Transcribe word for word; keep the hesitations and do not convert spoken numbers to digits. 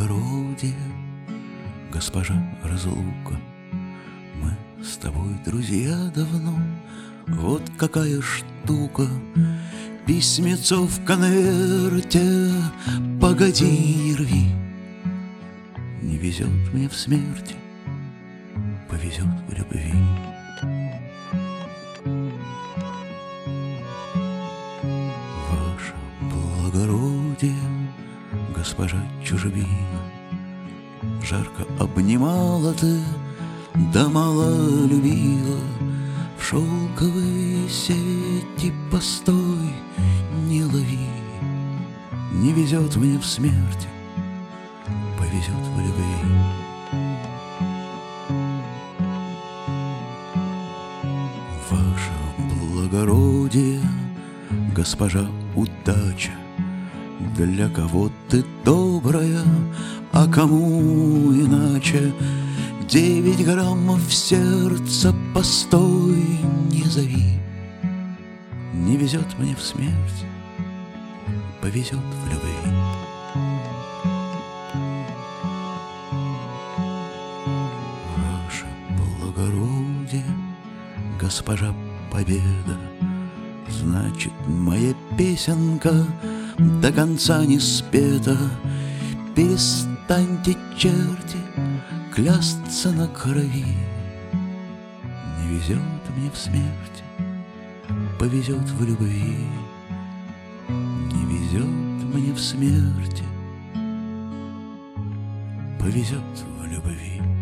благородие, госпожа разлука. Мы с тобой друзья давно, вот какая штука. Письмецо в конверте, погоди, не рви. Не везет мне в смерти, повезет в любви. Ваше благородие, госпожа чужбина, жарко обнимала ты, да мало любила. В шелковые сети постой, не лови. Не везет мне в смерти, повезет в любви. Ваше благородие, госпожа удача, для кого ты добрая, а кому иначе. Девять граммов сердца, постой, не зови. Не везет мне в смерть, повезет в любви. Ваше благородие, госпожа победа, значит, моя песенка до конца не спета. Перестаньте, черти, клясться на крови. Не везет мне в смерти, повезет в любви. Не везет мне в смерти, повезет в любви.